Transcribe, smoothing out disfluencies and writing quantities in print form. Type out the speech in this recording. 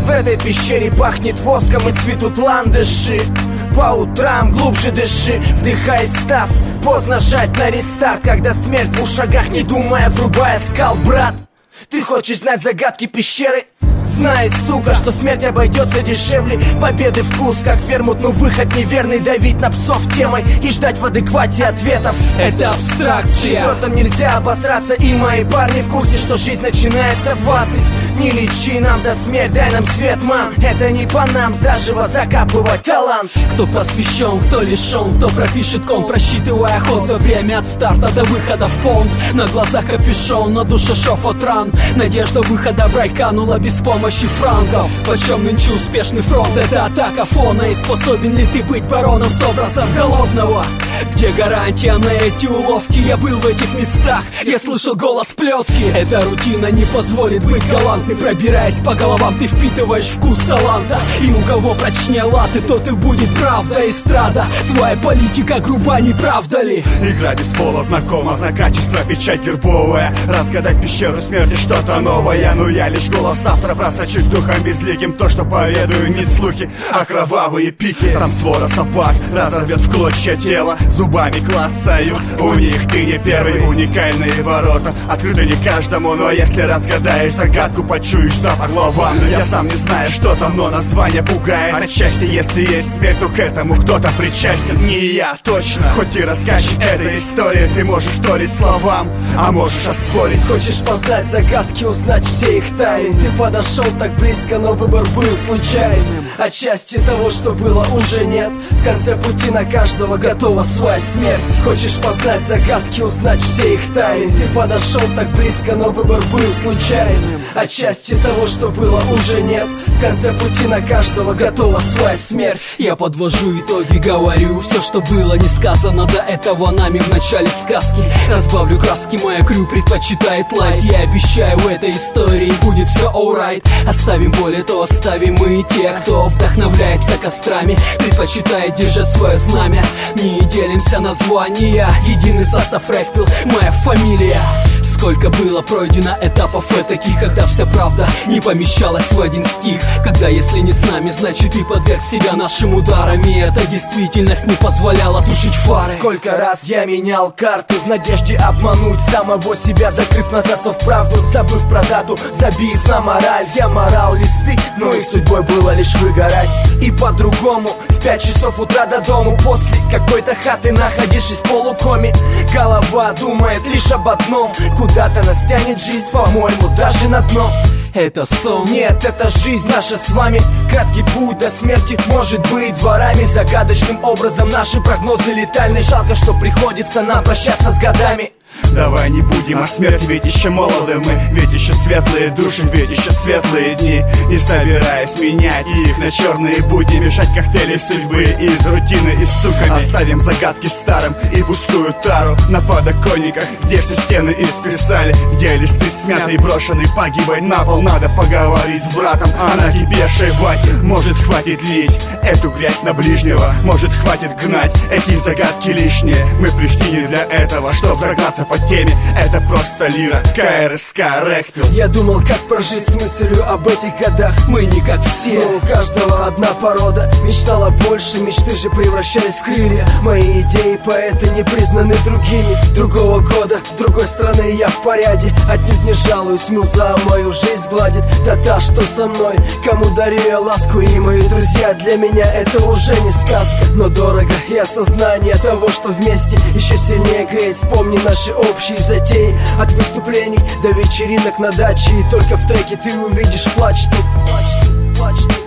В этой пещере пахнет воском и цветут ландыши. По утрам глубже дыши, вдыхай став. Поздно жать на рестарт, когда смерть в двух шагах, не думая, врубая скал, брат. Ты хочешь знать загадки пещеры? Знай, сука, что смерть обойдется дешевле победы вкус, как вермут, но выход неверный. Давить на псов темой и ждать в адеквате ответов. Это абстракция. Четвертым нельзя обосраться, и мои парни в курсе, что жизнь начинается в 20. Не лечи нам до смерть, дай нам свет, мам. Это не по нам заживо закапывать талант. Кто посвящен, кто лишен, кто пропишет ком, просчитывая ход за время от старта до выхода в понт. На глазах капюшон, на душе шов от ран. Надежда выхода в рай канула без помощи франков. Почем нынче успешный фронт? Это атака фона. И способен ли ты быть бароном с образом голодного? Где гарантия на эти уловки? Я был в этих местах, я слышал голос плетки. Эта рутина не позволит быть галантным. Пробираясь по головам, ты впитываешь вкус таланта. И у кого прочнее латы, тот и будет правда. Эстрада, твоя политика груба, не правда ли? Игра без пола знакома, знак качества, печать гербовая. Разгадать пещеру смерти что-то новое. Но я лишь голос автора, просочусь духом безликим. То, что поведаю, не слухи, а кровавые пики. Там свора собак разорвет в клочья тело, зубами клацают. У них ты не первый, уникальные ворота открыты не каждому, но если разгадаешь загадку, почуешь запах лаванды. Я сам не знаю, что там, но название пугает. Отчасти, если есть смерть, то к этому кто-то причастен. Не я, точно. Хоть и рассказчик этой истории, ты можешь вторить словам, а можешь оспорить. Хочешь познать загадки, узнать все их тайны. Ты подошел так близко, но выбор был случайным. Отчасти того, что было, уже нет. В конце пути на каждого готова своя смерть. Хочешь познать загадки, узнать все их тайны. Ты подошел так близко, но выбор был случайным. Отчасти того, что было, уже нет. В конце пути на каждого готова своя смерть. Я подвожу итоги, говорю все, что было не сказано до этого нами в начале сказки. Разбавлю краски, моя крю предпочитает лайт. Я обещаю, в этой истории будет все alright. Оставим боль, это оставим мы и те, кто вдохновляется кострами, предпочитает держать свое знамя. Не делимся на звания, единый состав рэкпил, моя фамилия. Сколько было пройдено этапов этаких, когда вся правда не помещалась в один стих. Когда если не с нами, значит ты подверг себя нашим ударам. И эта действительность не позволяла тушить фары. Сколько раз я менял карты в надежде обмануть самого себя, закрыв на засов правду, забыв про дату, забив на мораль. Я морал листы, но и судьбой было лишь выгорать. И по-другому, в 5 часов утра до дому, после какой-то хаты, находившись в полукоме, голова думает лишь об одном: куда-то нас тянет жизнь, по-моему, даже на дно. Это сон? Нет, это жизнь наша с вами. Краткий путь до смерти может быть дворами. Загадочным образом наши прогнозы летальны. Жалко, что приходится нам прощаться с годами. Давай не будем о смерти, ведь еще молоды мы. Ведь еще светлые души, ведь еще светлые дни. Не собираясь менять их на черные будни, мешать коктейли судьбы из рутины и стуками. Оставим загадки старым и пустую тару на подоконниках, где все стены исписали, где листы смятые, брошенные погибай на пол. Надо поговорить с братом о накипевшей вате. Может, хватит лить эту грязь на ближнего, может, хватит гнать эти загадки лишние. Мы пришли не для этого, чтоб загнаться по теме. Это просто лира, КРСК, рэкпил. Я думал, как прожить с мыслью об этих годах. Мы не как все, но у каждого одна порода. Мечтала больше, мечты же превращались в крылья. Мои идеи, поэты не признаны другими. Другого года, другой страны я в порядке. Отнюдь не жалуюсь, муза мою жизнь гладит. Да та, что со мной, кому дарю я ласку. И мои друзья, для меня это уже не сказка, но дорого и осознание того, что вместе еще сильнее греет. Вспомни наши общие затеи, от выступлений до вечеринок на даче. И только в треке ты увидишь плач тут, плач тут, плач тут.